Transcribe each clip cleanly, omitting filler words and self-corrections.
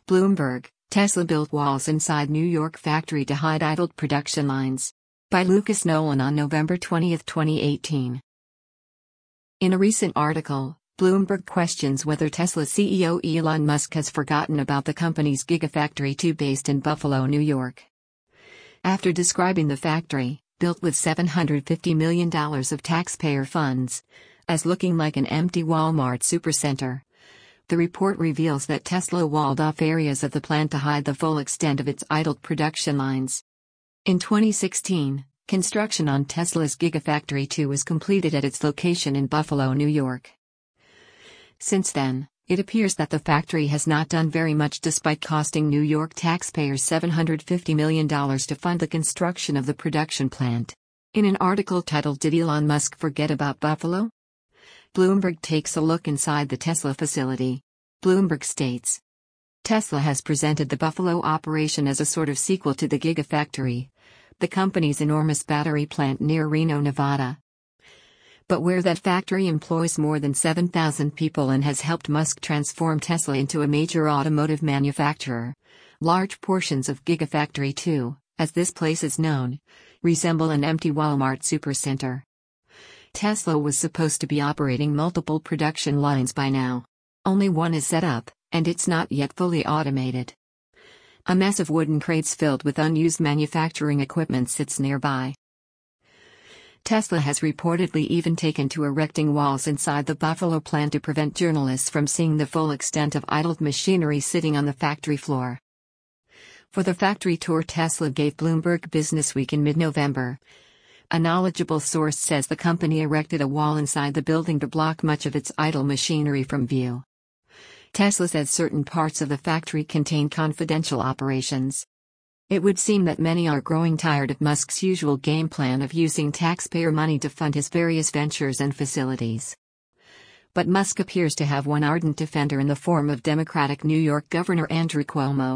Bloomberg, Tesla built walls inside New York factory to hide idled production lines. By Lucas Nolan on November 20, 2018. In a recent article, Bloomberg questions whether Tesla CEO Elon Musk has forgotten about the company's Gigafactory 2 based in Buffalo, New York. After describing the factory, built with $750 million of taxpayer funds, as looking like an empty Walmart supercenter, the report reveals that Tesla walled off areas of the plant to hide the full extent of its idled production lines. In 2016, construction on Tesla's Gigafactory 2 was completed at its location in Buffalo, New York. Since then, it appears that the factory has not done very much despite costing New York taxpayers $750 million to fund the construction of the production plant. In an article titled "Did Elon Musk Forget About Buffalo?" Bloomberg takes a look inside the Tesla facility. Bloomberg states, Tesla has presented the Buffalo operation as a sort of sequel to the Gigafactory, the company's enormous battery plant near Reno, Nevada. But where that factory employs more than 7,000 people and has helped Musk transform Tesla into a major automotive manufacturer, large portions of Gigafactory 2, as this place is known, resemble an empty Walmart supercenter. Tesla was supposed to be operating multiple production lines by now. Only one is set up, and it's not yet fully automated. A mess of wooden crates filled with unused manufacturing equipment sits nearby. Tesla has reportedly even taken to erecting walls inside the Buffalo plant to prevent journalists from seeing the full extent of idled machinery sitting on the factory floor. For the factory tour Tesla gave Bloomberg Businessweek in mid-November, a knowledgeable source says the company erected a wall inside the building to block much of its idle machinery from view. Tesla says certain parts of the factory contain confidential operations. It would seem that many are growing tired of Musk's usual game plan of using taxpayer money to fund his various ventures and facilities. But Musk appears to have one ardent defender in the form of Democratic New York Governor Andrew Cuomo.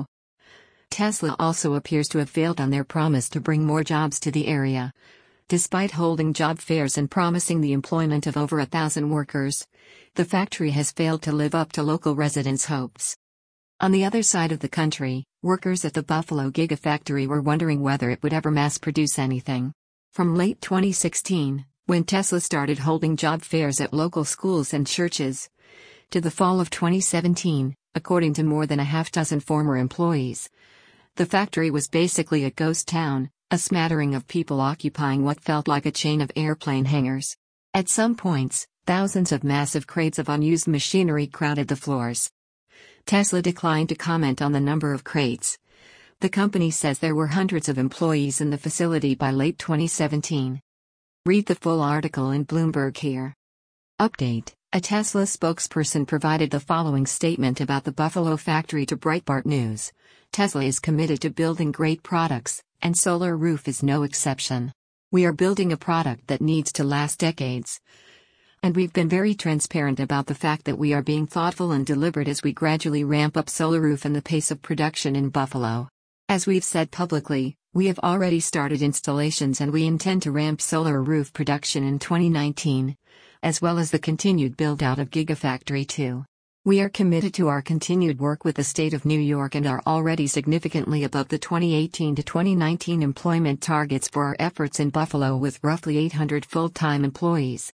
Tesla also appears to have failed on their promise to bring more jobs to the area. Despite holding job fairs and promising the employment of over 1,000 workers, the factory has failed to live up to local residents' hopes. On the other side of the country, workers at the Buffalo Gigafactory were wondering whether it would ever mass-produce anything. From late 2016, when Tesla started holding job fairs at local schools and churches, to the fall of 2017, according to more than a half-dozen former employees, the factory was basically a ghost town, a smattering of people occupying what felt like a chain of airplane hangars. At some points, thousands of massive crates of unused machinery crowded the floors. Tesla declined to comment on the number of crates. The company says there were hundreds of employees in the facility by late 2017. Read the full article in Bloomberg here. Update: a Tesla spokesperson provided the following statement about the Buffalo factory to Breitbart News. Tesla is committed to building great products, and Solar Roof is no exception. We are building a product that needs to last decades. And we've been very transparent about the fact that we are being thoughtful and deliberate as we gradually ramp up Solar Roof and the pace of production in Buffalo. As we've said publicly, we have already started installations and we intend to ramp Solar Roof production in 2019, as well as the continued build-out of Gigafactory 2. We are committed to our continued work with the state of New York and are already significantly above the 2018 to 2019 employment targets for our efforts in Buffalo with roughly 800 full-time employees.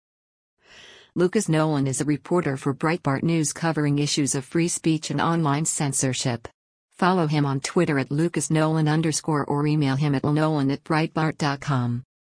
Lucas Nolan is a reporter for Breitbart News covering issues of free speech and online censorship. Follow him on Twitter at @LucasNolan_ or email him at lnolan@breitbart.com.